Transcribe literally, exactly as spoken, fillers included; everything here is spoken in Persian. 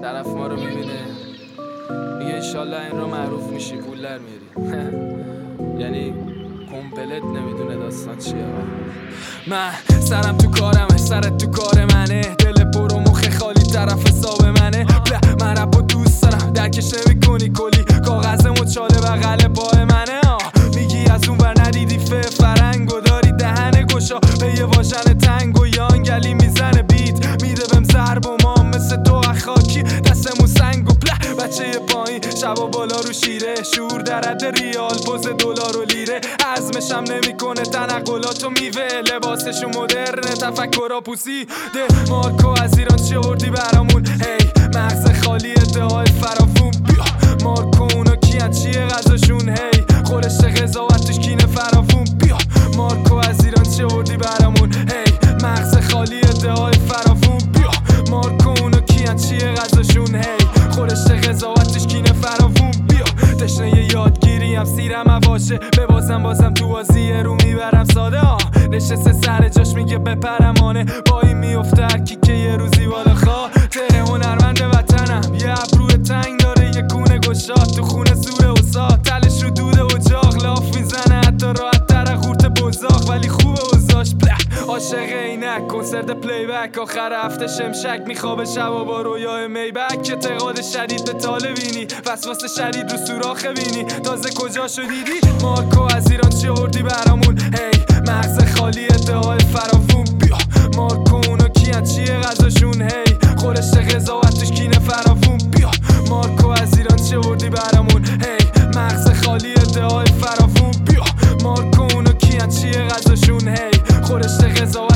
طرف ما رو میبینه میگه انشالله این رو معروف میشی پول در میاری. یعنی کمپلت نمیدونه داستان چیه. من سرم تو کارمه، سرت تو کار منه، دل پر و مخ خالی طرف حساب منه. من رپ و دوست دارم درکش نمی کنی کلی، کاغذ مچاله بغل پای منه. میگی از اون ور ندیدی فه فرنگو، داری دهن گشا به یه واژن تنگ و یانگلی میزنه بیت میده بهم ضرب و ما مثل تو خاکی دستمون سنگ و پله بچه پایین شبا بالا رو شیره، شور در حد ریال پوز دلار و لیره، عزمشم نمیکنه تنقلاتو میوه، لباسشو مدرنه تفکرها پوسیده. مارکو از ایران چی آوردی برامون؟ هی مغز خالی ادعای فراوون. بیا مارکو اونا کیان چیه غذاشون؟ هی خورشت قضاوتش کینه فراوون. بیا مارکو از ایران چی آوردی برامون؟ هی مغز خالی ادعای فراوون. بیا مارکو اونا کیان چیه غذاشون؟ هی خورشت قضاوتش کینه فراوون. بیا تشنه یادگیری هم سیرم هواشه، ببازم بازم تو بازیه رو میبرم ساده. آه نشسته سر جاش میگه بپرمانه، با این میفته هرکی که یه روزی بالا خاطر هنرمند وطنم. یه ابروی تنگ داره یه کونه گشاد، تو خونه زور استاد تلش رو دوده اجاق، لاف میزنه حتی راحت تر خورت بزاق، ولی خوبه اوزاش بلک عاشق اینک کنسرت پلی بک. آخر هفته شمشک میخوابه شبا با رویای میبک، اعتقاد شدید به طالبینی، وسواس شدید رو سوراخ بینی، تازه کجا شدیدی؟ مارکو از ایران چی آوردی برامون؟ هی مغز خالی ادعای فراوون. بیا مارکو اونا کیان چیه غذاشون؟ هی خورشت قضاوتش کینه فراوون. بیا مارکو از ایران چی آوردی برامون؟ هی مغز خالی ادعای فراوون. بیا مارکو اونا کیان چیه غذاشون؟ هی خورشت قضاوتش